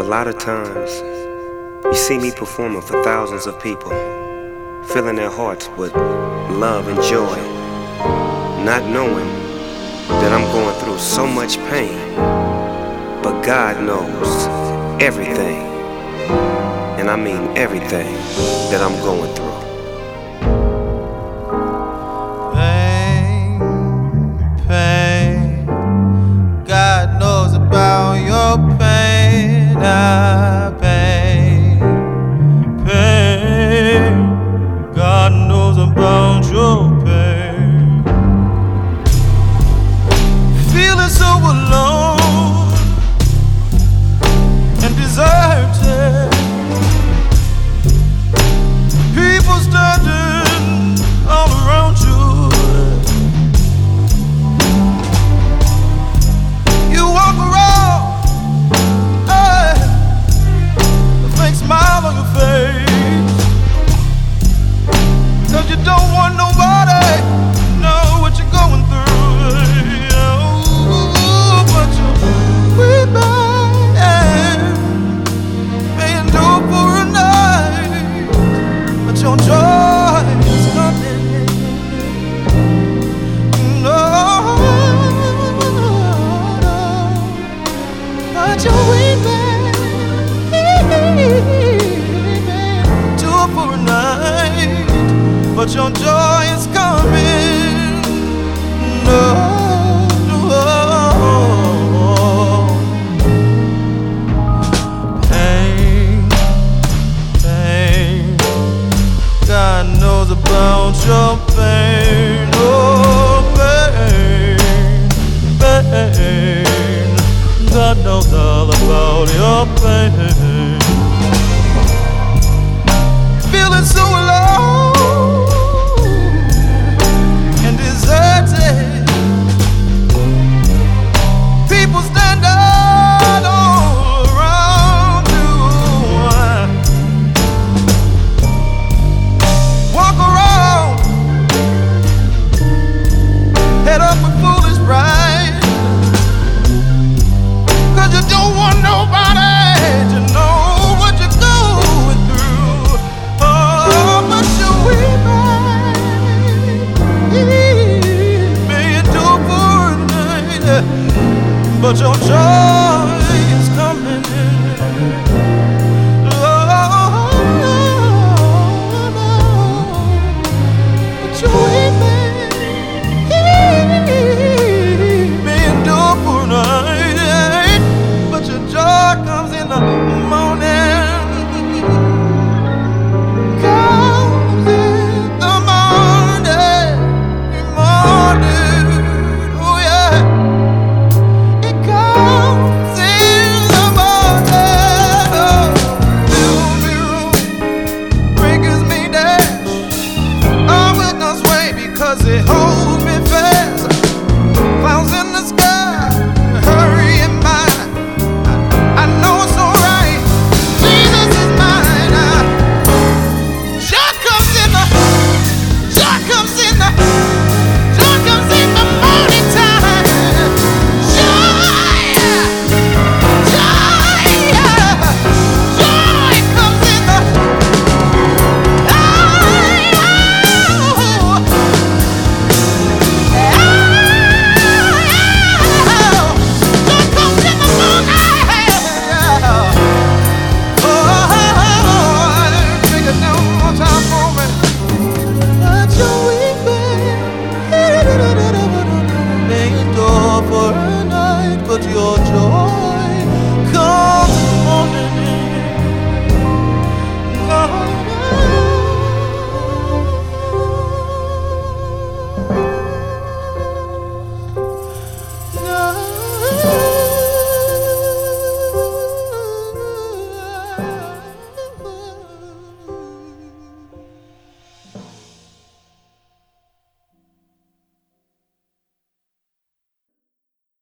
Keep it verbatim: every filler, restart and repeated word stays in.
lot of times, you see me performing for thousands of people, filling their hearts with love and joy, not knowing that I'm going through so much pain. But God knows everything, and I mean everything that I'm going through. Pain, pain, God knows about your pain. Ah, pain, pain, God knows about your pain. Feeling so alone and deserted. People standing all around you. You walk around, hey, a fake smile on your face, 'cause you don't want nobody to know what you're going through. Oh, but you're weeping, may endure for a night, but your joy is coming. No, no, but you're weeping, endure for a night, but your joy is coming. No, no. Pain, pain, God knows about your pain. Oh, pain, pain, God knows all about your pain. Feeling so alone and deserted. People stand out all around you. Walk around, head up with foolish pride, 'cause you don't want nobody to know what you're going through. Oh, but you're weeping, may endure for a night, but your joy